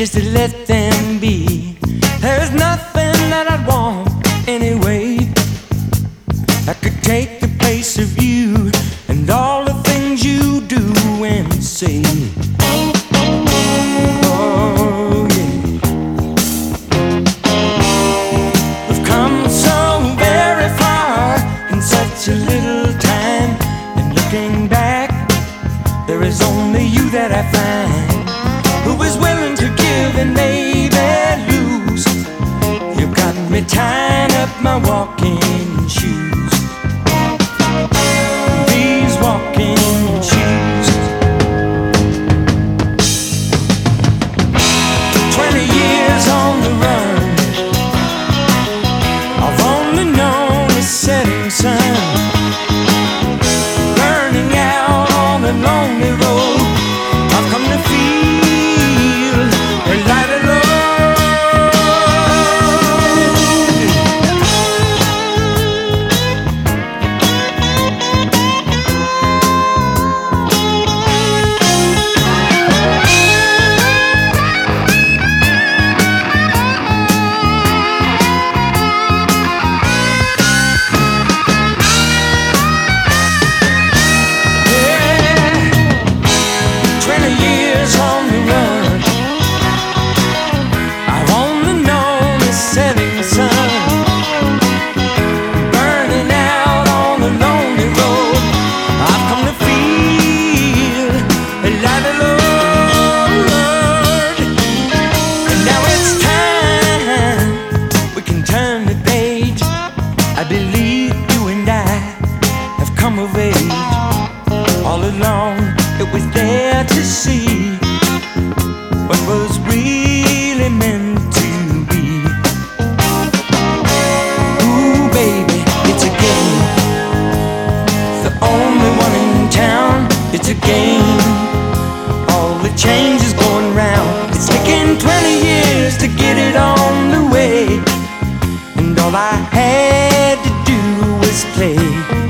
just to let them be. There's nothing that I'd want anyway that could take the place of you and all the things you do and say. Oh yeah, we've come so very far in such a little time, and looking back, there is only you that I find who is willing to give and maybe lose. You've got me tying up my walking shoes. These walking shoes. 20 years on the run, I've only known the setting sun, burning out on a lonely road. I've come to feel a lighter load. I believe you and I have come of age. All along it was there to see what was really meant to be. Ooh baby, it's a game, the only one in town. It's a game, all the change is going round. It's taken 20 years to get it on the way, and all I had to do was play.